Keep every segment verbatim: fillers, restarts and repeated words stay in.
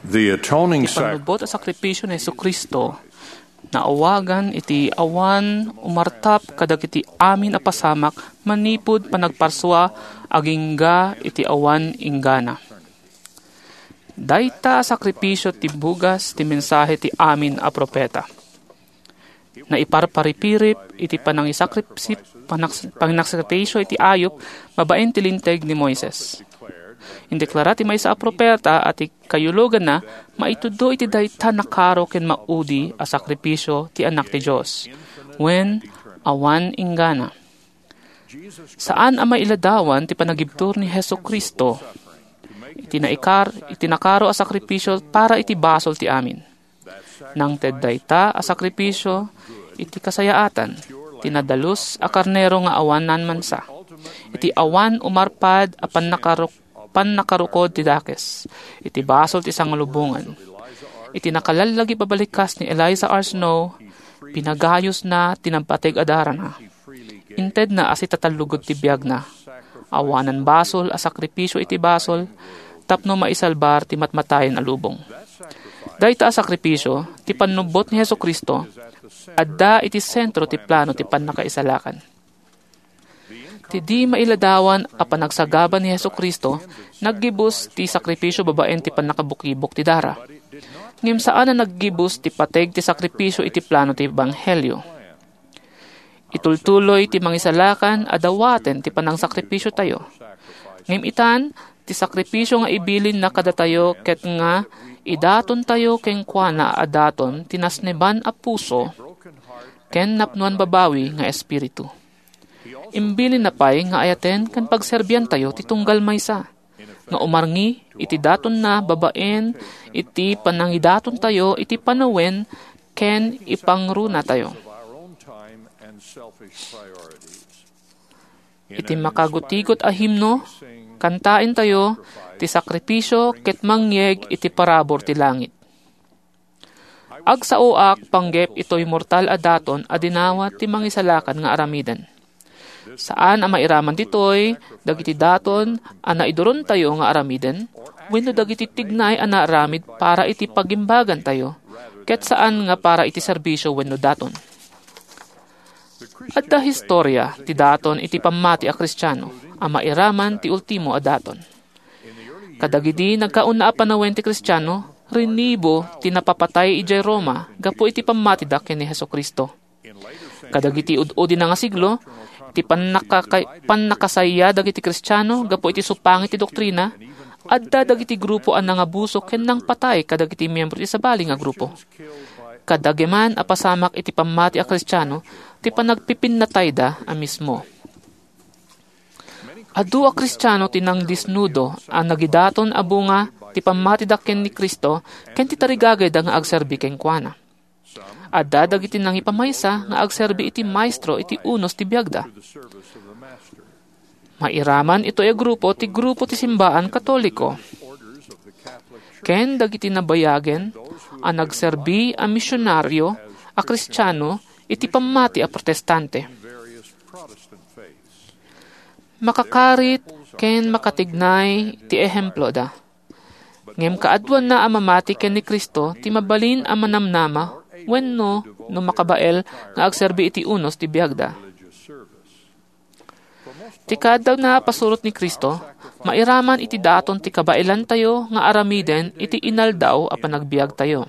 The atoning Iti sacrifice panubot a sakripisyo ni Jesucristo, naawagan iti awan umartap kadagiti amin a pasamak manipud panagparswa agingga iti awan inggana. Dayta sakripisyo ti bugas ti mensahe ti amin a propeta. Na iparparipirip iti panangisakripisyo panangisakripisyo iti ayop babaen ti linteg ni Moises. Indeklara ti maysa a propeta at kayulogan na maitudo iti dayta nakaro ken maudi a sakripisyo ti anak ti Dios when awan inggana. Saan a mailadawan ti panagibtur ni Jesucristo iti naikar iti nakaro a sakripisyo para iti basol ti amin. Nang ted dayta a sakripisyo iti kasayaatan tinadalus a karnero nga awan nan mansa. Iti awan umarpad a pannakarok pan nakarukod ti dakes, iti basol ti sangalubungan. Iti nakalalagi pabalikas ni Eliza R. Snow, pinagayos na tinampateg adara na. Inted na asi tatalugod ti biyag na. Awanan basol a sakripisyo iti basol, tapno maisalbar ti matmatayen a lubong. Dayta a sakripisyo, ti panubot ni Jesucristo, adda iti sentro ti plano ti pannakaisalakan. Ti di mailadawan a panagsagaban ni Jesucristo, naggibus ti sakripisyo babaen ti panakabukibok ti dara. Ngem saan na naggibus ti pateg ti sakripisyo iti plano ti Ebanghelyo. Itultuloy ti mangisalakan adawaten ti panang sakripisyo tayo. Ngem itan ti sakripisyo nga ibilin na kada tayo ket nga idaton tayo ken kuana adaton tinasneban a puso ken napnuan babawi nga espiritu. Imbilin na pay nga ayaten kan pagserbian tayo ti tunggal maysa. Nga umarngi iti daton na babaen iti panangidaton tayo iti panawen ken ipangruna tayo. Iti makagutigot a himno kantain tayo ti sakripisyo ket mangyeg iti parabor ti langit. Agsaoak panggep ito'y mortal a daton a dinawat ti mangisalakan nga aramidan. Saan ang mairaman ditoy, dagiti daton, ana idoron tayo nga aramiden, wenno dagiti tignay ana aramid para iti pagimbagan tayo, ket saan nga para iti serbisyo wenno daton. Adda historya, ti daton iti pamati a Kristiyano, ang mairaman ti ultimo a daton. Kadagidi nagkauna a panawen ti Kristiyano, rinibo ti napapatay ijay Roma, gapo iti pamati da ken ni Jesucristo. Kadagiti ud-udi na nga siglo, iti pannakakay, pannakasaya dagiti Kristiyano, gapo iti supangit ti doktrina, adda dagiti grupo ang nangabuso ken nang patay kadagiti miyembro ti sabali nga grupo. Kadageman a pasamak iti pamati a Kristiyano, ti panagpipinnatay da a mismo. Adu a Kristiyano ti nang disnudo ang nagidaton a bunga ti pamati da ken ni Kristo ken ti tarigagay da nga agserbi ken kuana. Adda dagiti nang ipamaysa nga agserbi iti maestro iti unos ti biagda. Mairaman ito ay grupo ti grupo ti simbaan katoliko. Ken dagiti nabayagen a nagserbi a misyonaryo a Kristiyano iti pamati a protestante. Makakarit ken makatignay ti ehemplo da. Ngem kaadwan na a mamati ken ni Kristo ti mabalin a manamnama wenno no makabael nga agserbi iti unos ti biagda. Ti kadaw na pasurot ni Kristo, mairaman iti daton ti kabailan tayo nga aramiden iti inaldaw a panagbiag tayo.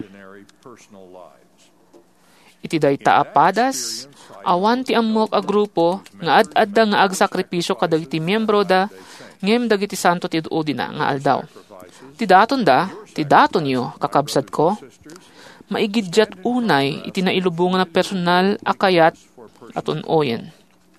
Iti dayta apadas, awan ti ammok a grupo nga ad-adda nga agsakripisyo kadagiti miyembro da, ngem dagiti santo ti duodi na nga aldaw. Ti daton da, ti daton yo, kakabsat ko, maigidyat unay iti nailubungan na personal akayat at unoyen.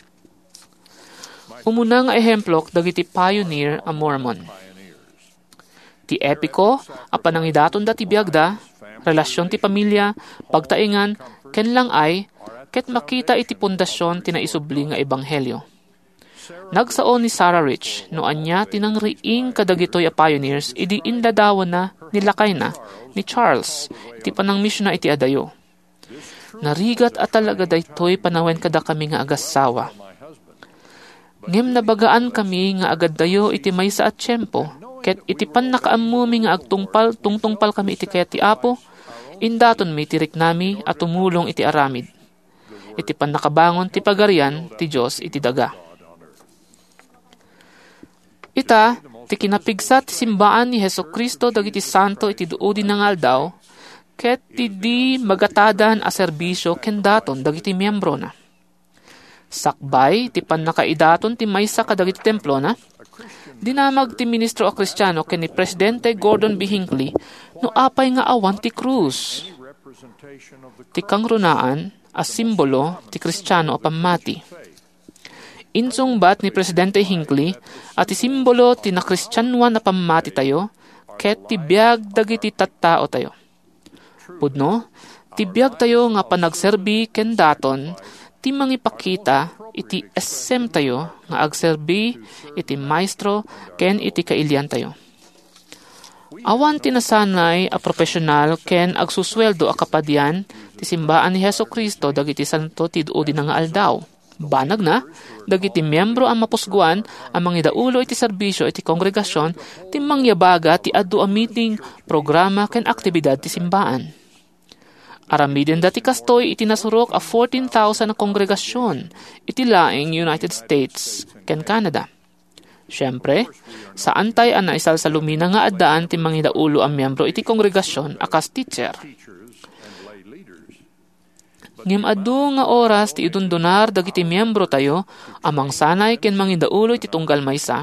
Umuna nga ehemplok dagiti pioneer a Mormon. Ti epiko a panangidaton da ti biagda, relasyon ti pamilya, pagtaingan, ken lang ay, ket makita iti pundasyon ti naisubli nga ebanghelyo. Nagsaon ni Sarah Rich, no anya tinangriing kadagitoy a pioneers, idi indadawan na, nilakay na, ni Charles, iti panang misyon na iti adayo. Narigat at talaga daytoy panawen kada kami nga agasawa. Ngem nabagaan kami nga agad dayo iti maysa at tiyempo, ket iti pan nakaamumi nga agtungpal, tungtungpal kami iti kayat ti Apo, indaton mi tirik nami at tumulong iti aramid. Iti pan nakabangon ti pagarian ti Diyos iti daga. Ita, ti kinapigsat ti simbaan ni Heso Kristo dagiti santo iti duodi na nga aldaw, ket ti di magatadan a serbisyo ken daton dagiti miyembro na. Sakbay, ti pan nakaidaton ti maysa kadagiti templo na, dinamag ti ministro a Kristiyano ken ni Presidente Gordon B. Hinckley no apay nga awan ti krus. Ti kangrunaan a simbolo ti Kristiyano a pamati. Insong bat ni Presidente Hinckley at ti simbolo ti na Kristyanuan na pamati tayo ket ti biag dagiti tattao tayo. Pudno, ti biag tayo nga panagserbi ken daton ti mangipakita iti essem tayo nga agserbi iti maestro ken iti kailian tayo. Awan tinasanay a profesional ken agsusweldo a kapadian ti simbaan ni Heso Kristo dagiti santo ti duodi na nga aldaw. Banag na, dagiti miyembro ang mapusguan ang mga idaulo iti serbisyo iti kongregasyon ti mangyabaga ti adu a meeting, programa ken aktibidad ti simbaan. Aramiden dati kastoy iti nasurok a fourteen thousand na kongregasyon iti laing United States ken Canada. Siyempre, sa antay ang naisal sa lumina nga addaan ti mga idaulo ang miyembro iti kongregasyon akas teacher. Ngem adu nga oras ti idundunar dagiti miyembro tayo amang sanay ken mangidaulo iti tunggal maysa.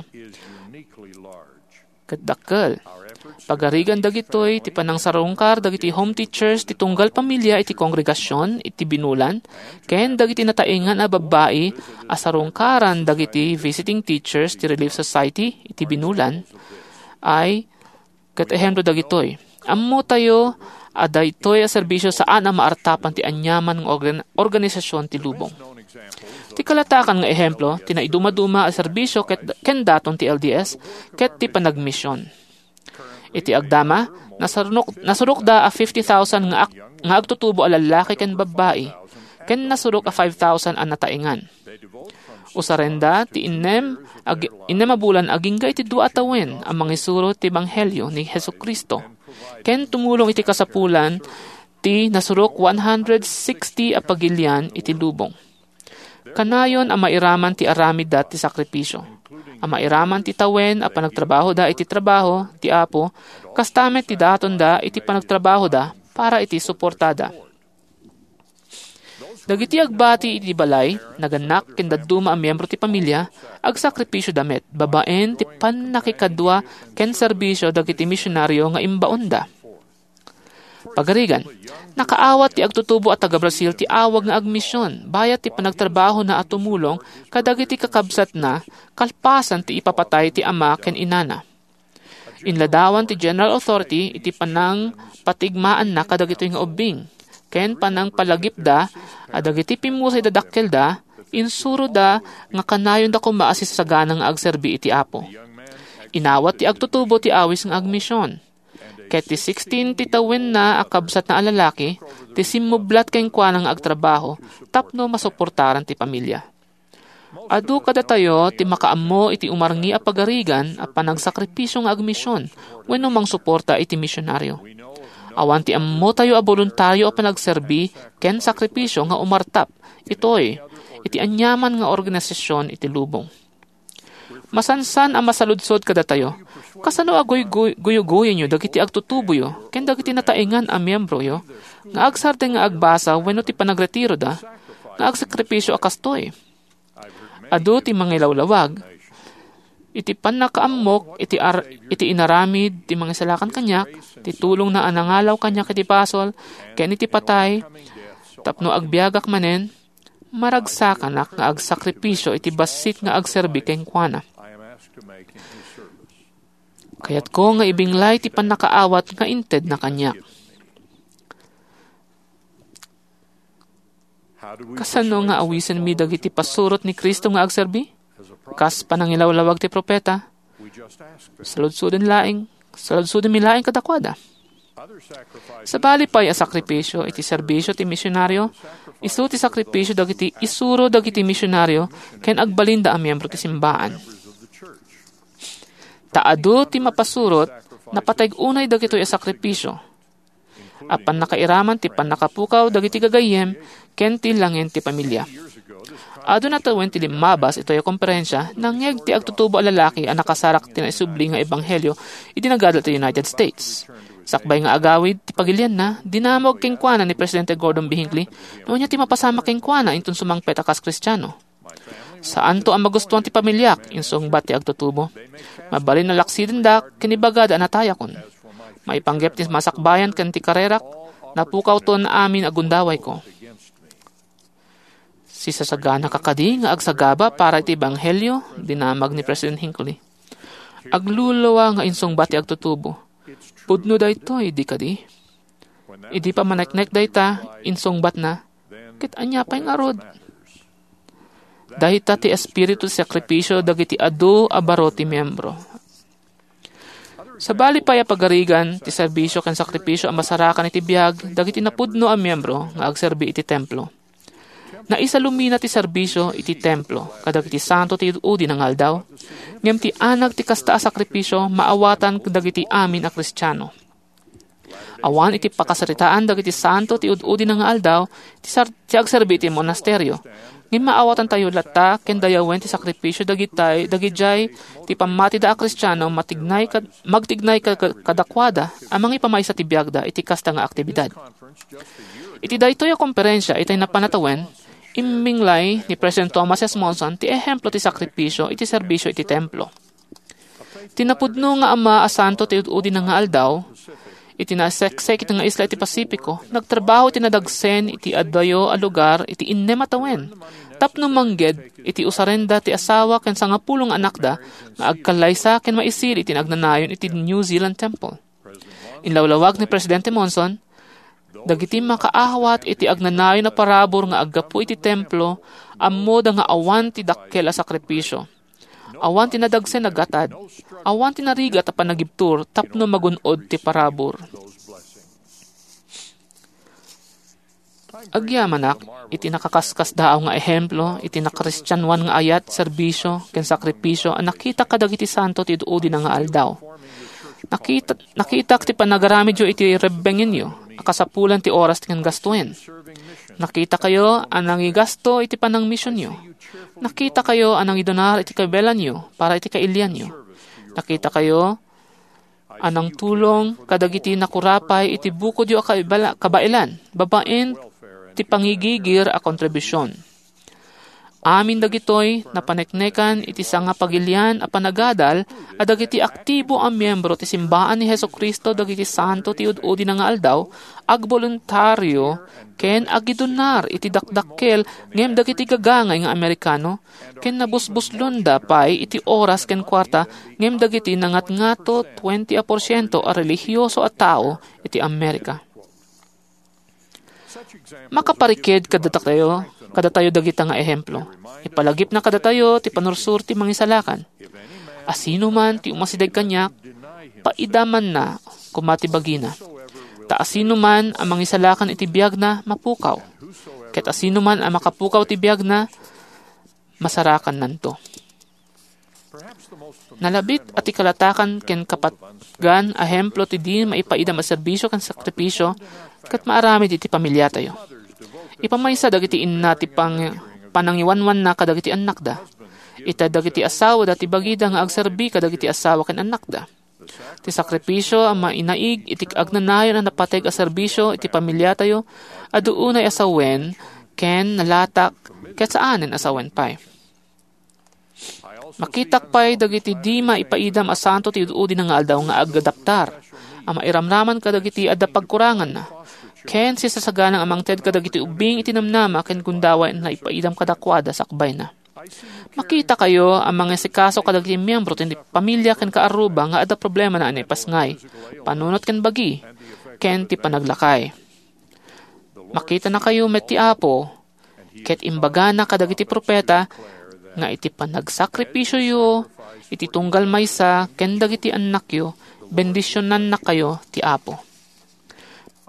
Ket dakkel. Pagarigan dagitoy ti panangsarungkar dagiti home teachers ti tunggal pamilya iti kongregasyon iti binulan ken dagiti nataengan a babbai a sarungkaran dagiti visiting teachers ti Relief Society iti binulan ay ket ehemplo dagitoy. Ammo tayo a daytoy a serbisyo saan a maartapan ti anyaman ng organ- organisasyon ti lubong. Ti kalatakan nga ehemplo, ti naiduma-duma a serbisyo ket ken daton ti L D S ket ti panagmisyon. Iti agdama, nasurok, nasurok da a fifty thousand nga, ak- nga agtutubo a lalaki ken babae, ken nasurok a five thousand a nataengan. Usarenda, ti inem, ag, inem abulan agingga iti dua atawen ang mangisuro ti Banghelyo ni Heso Kristo. Ken tumulong iti kasapulan, ti nasurok one hundred sixty a pagilian iti lubong. Kanayon ang mairaman ti aramid da ti sakripisyo. Ang mairaman ti tawen a panagtrabaho da iti trabaho ti Apo, kastamet ti daton da iti panagtrabaho da para iti suportada. Dagiti agbati iti balay, naganak ken dadduma a miyembro ti pamilya, agsakripisyo damet, babaen ti pannakikadwa ken serbisyo dagiti misyonaryo nga imbaon da. Pagarigan, nakaawat ti agtutubo at taga-Brazil ti awag nga agmisyon, bayat ti panagtrabaho na at tumulong kadagiti kakabsat na kalpasan ti ipapatay ti ama ken inana. Inladawan ti General Authority iti panang patigmaan na kadagito nga ubing, ken panang palagip da, adagiti pimusay dadakkel da, insuro da nga kanayon da kumaasis sa ganang agserbi iti Apo. Inawat ti agtutubo ti awis nga agmisyon. Ket ti sixteen ti tawen na akabsat na alalaki, ti simmublat ken kuanang agtrabaho, tapno masuportaran ti pamilya. Adu kada tayo ti makaammo iti umarngi a pagarigan a panagsakripisyo nga agmisyon wenno mang suporta iti misyonaryo. Awan ti ammo tayo a voluntaryo a panagserbi ken sakripisyo nga umartap. Itoy, iti anyaman nga organisasyon iti lubong. Masansan ang masaludsod kada tayo. Kasano agoy guyo-guyo nyo dagiti agtutubo yo, ken dagiti nataengan a miyembro yo, nga agsarte nga agbasa wenno ti panagretiro da, nga agsakripisyo a kastoy. Adu ti mangilawlawag, iti panakaammok, iti, ar, iti inaramid, ti mangisalakan kanyak, ti tulong na anangalaw kanyak iti pasol, ken iti patay, tapno agbiagak manen, maragsakanak nga agsakripisyo iti basit nga agserbi ken kuana. Kaya't ko nga ibinglay ti panakaawat nga inted na kanyak. Kasano nga awisen mi dagiti pasurot ni Kristo nga agserbi? Kas panangilawlawag ti propeta. Saludsuden laing, saludsuden mi laing kadakwada. Sa bali pa'y a sakripisyo iti serbisyo ti misyonaryo, isu ti sakripisyo dagiti isuro dagiti misyonaryo ken agbalinda a miyembro ti simbaan. Taado ti mapasurot napatayg unay dagitoy a sakripisyo. Apan nakairaman ti panakapukaw dagiti gagayem ken ti langin ti pamilya. Ado na tawen ti limabas ito'y komperensya nangyeg ti agtutubo a lalaki a nakasarak ti naisubli nga ebanghelyo iti nagadal ti United States. Sakbay nga agawid, ti pagilian na, dinamog kengkwana ni Presidente Gordon B. Hinckley noon niya ti mapasama kengkwana intun sumangpet akas Kristiyano. Saan to ang magustuhan ti pamilyak, insong bat ti agtutubo. Mabalin na laksidin da, kinibagada natayakon. Maipanggep ti masakbayan kan ti karerak, napukaw to na amin agundaway ko. Si sasagana kakadi nga agsagaba para iti ebanghelyo, dinamag ni President Hinckley. Aglulawa nga insong bat ti agtutubo. Pudno da ito, idi kadi. Idi pa maneknek da ita, insong bat na, kit anya pa yung arod. Dahita ti espiritu sakripisyo dagiti adu abaro ti membro. Sa bali paya pagarigan, ti serbisyo ken sakripisyo ang masarakan iti biyag, dagiti napudno ang membro nga agserbi iti templo. Naisalumina ti serbisyo iti templo, kadagiti santo ti udi ng aldaw, ngem ti anag ti kasta a sakripisyo maawatan kadagiti amin a Kristiyano. Awan iti pakasaritaan dagiti santo ti udi ng aldaw, ti, sar- ti agserbi iti monasteryo, ngem maawatan tayo lata ken dayawen ti sakripisyo dagitay dagijay ti pamati da a Kristiyano matignay kad, magtignay kad, kadakwada amang ipamaysa ti biagda iti kasta nga aktibidad. Iti daytoy a komperensya itay napanatawen imminglay ni President Thomas S. Monson ti ehemplo ti sakripisyo iti serbisyo iti templo. Tinapudno nga ama a santo ti udi nga aldaw, iti naseksek iti nga isla iti Pasipiko, nagtrabaho iti nadagsen iti adayo a lugar iti innematawen. Tapno mangged iti usarenda ti asawa ken sangapulong anak da nga agkalaysa ken maisir iti nagnanayon iti New Zealand Temple. Inlawlawag ni Presidente Monson, dagiti makaahawat iti agnanayon na parabor nga aggapu iti templo ammo da nga awan ti dakkel a sakripisyo. Awan ti nadagsen nagatad, awan ti narigat a panagibtur tapno magunod ti parabor. Agyamanak, iti nakakaskas daaw nga ehemplo, iti nakristyanwan nga ayat, serbisyo, ken sakripisyo, ang nakita kadagiti santo ti duudi na nga aldaw. Nakita, nakita ti panagaramid yo iti rebengin yo, akasapulan ti oras ti gastuin. Nakita kayo anang igasto iti panang misyon yo. Nakita kayo anang idonar iti kabelan yo, para iti kailian yo. Nakita kayo anang tulong kadagiti nakurapay iti bukod yo kabailan, babaen ti pangigigir a kontribusyon. Amin dagitoy na paneknekan iti sanga pagilian a panagadal a dagiti aktibo ang miyembro ti simbaan ni Hesus Kristo dagiti santo ti ududi na nga aldaw ag voluntaryo ken agidonar iti dakdakkel ngem dagiti gagangay nga Amerikano ken nabusbuslon da pay iti oras ken kwarta ngem dagiti nangat-ngato twenty porsyento a relihiyoso a tao iti Amerika. Makaparikid kada tayo, kada tayo dagita nga ehemplo. Ipalagip na kada tayo, ti panursur ti mangisalakan. Asino man ti umasidag kanyak, paidaman na kumatibagina. Ta asino man ang mangisalakan iti biyag na mapukaw. Ket asino man ang makapukaw ti biyag na masarakan nanto. Nalabit at ikalatakan ken kapatgan ahemplo ti di maipaidam a serbisyo ken sakripisyo ket maarami iti pamilya tayo. Ipamaysa dagiti inna ti pang panangiwanwan na kadagiti anak da. Ita dagiti asawa dati bagida nga agserbi kadagiti asawa ken anak da. Ti sakripisyo ang mainaig iti agnanayon ang napateg a serbisyo iti pamilya tayo aduunay asawen ken nalatak ket saanen asawen pay. Makitak pa'y dagiti di maipaidam a santo ti ududi nga aldaw nga agadaptar. Ang mairamraman kadagiti adda pagkurangan na. Ken si sasaganang amang ted kadagiti ubing itinamnama ken kundawan na ipaidam kadakwada sakbay na. Makita kayo ang mga sikaso kadagiti miyembro ti pamilya ken kaaruba nga adda problema na anay pasngay. Panunot ken bagi ken ti panaglakay. Makita na kayo met ti Apo ket imbaga na kadagiti propeta nga iti panagsakripisyo yo, iti tunggal maysa, ken dagiti anak yo, bendisyonan na kayo ti Apo.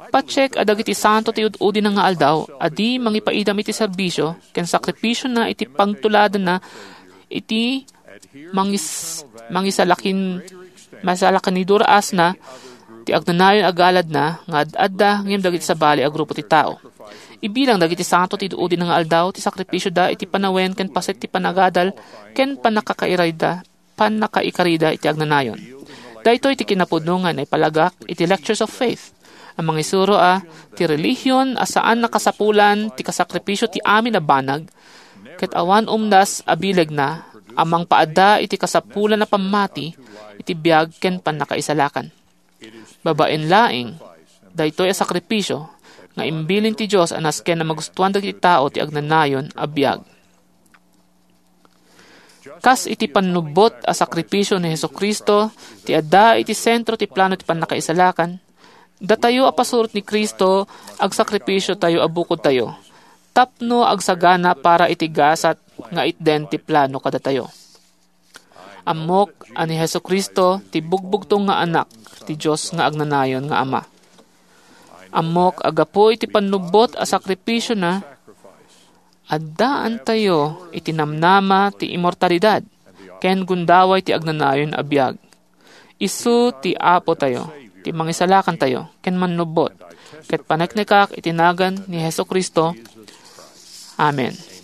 Pacheck adag iti santo ti ud-udi na nga aldaw, adi mangipaidam iti serbisyo, ken sakripisyo na iti pangtuladan na, iti mangis, mangisalakin, masalakan ni duraas na, ti agnanayon agalad na, nga ad-adda, ngayam dagiti sa bali a grupo ti tao. Ibilang dagiti santo ti ud-udi na nga aldaw, ti sakripisyo da, iti panawen, ken paset ti panagadal, ken panakakairayda, panakaikarida iti agnanayon. Dahito iti kinapudnungan ay palagak, iti lectures of faith. Ang mga isuro a, ti relihiyon, asaan nakasapulan, ti kasakripisyo ti amin na banag, ket awan umdas abileg na, amang paada iti kasapulan na pamati, iti biyag ken panakaisalakan. Babaen laing, daytoy a sakripisyo, nga imbilin ti Diyos anas ken na magustuhan dagiti tao ti agnanayon a biyag. Kas iti panubot a sakripisyo ni Hesukristo, ti adda iti sentro ti plano ti panakaisalakan, datayo a pasurot ni Kristo, ag sakripisyo tayo abukod tayo. Tapno ag sagana para itigasat nga itden ti plano kada tayo. Amok ani Hesukristo ti bugbugtong nga anak ti Dios nga agnanayon nga ama. Amok agapo iti panubot a sakripisyo na addaan tayo iti namnama ti immortalidad ken gundaway ti agnanayon a biag. Isu ti apo tayo, ti mangisalakan tayo, ken manubot, ket paneknekak itinagan ni Hesukristo. Amen.